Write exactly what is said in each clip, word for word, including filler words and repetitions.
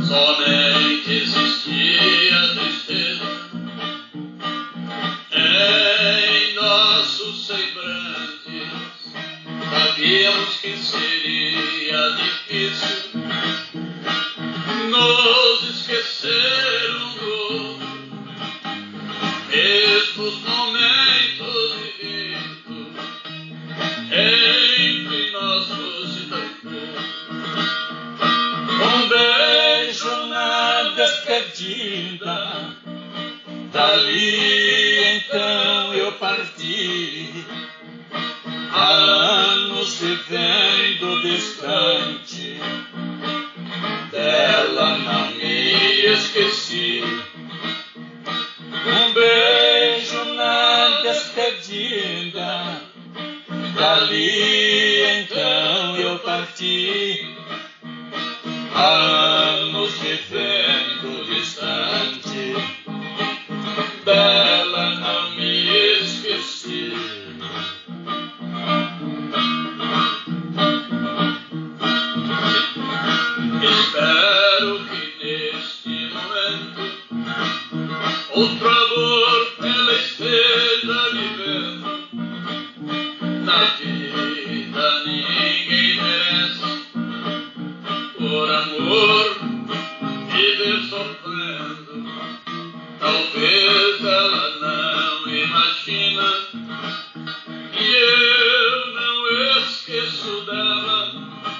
somente existia tristeza em nossos semblantes. Sabíamos que seria difícil nos esquecer um do outro, mesmo os momentos vividos entre nós fosse tão pouco. Um beijo na despedida, dali então eu parti, há anos vivendo distante, dela não me esqueci. Um beijo na despedida, dali então eu parti, há anos vivendo distante, dela não me esqueci. Espero que neste momento outro amor ela esteja vivendo. Na vida ninguém merece, por amor, viver sofrendo. Talvez ela não imagina que eu não esqueço dela,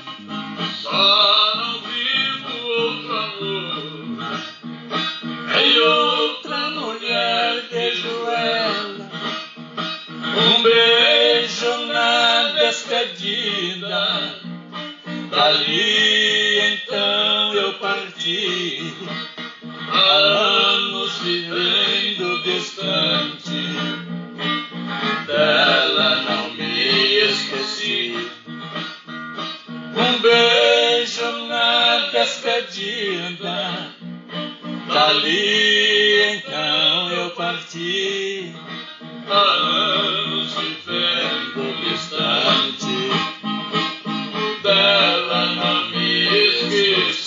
só não vivo outro amor. Em outra mulher vejo ela, um beijo na despedida, dali então eu parti, há anos vivendo distante, dela não me esqueci. Um beijo na despedida, dali então eu parti, há anos vivendo distante, dela não me esqueci.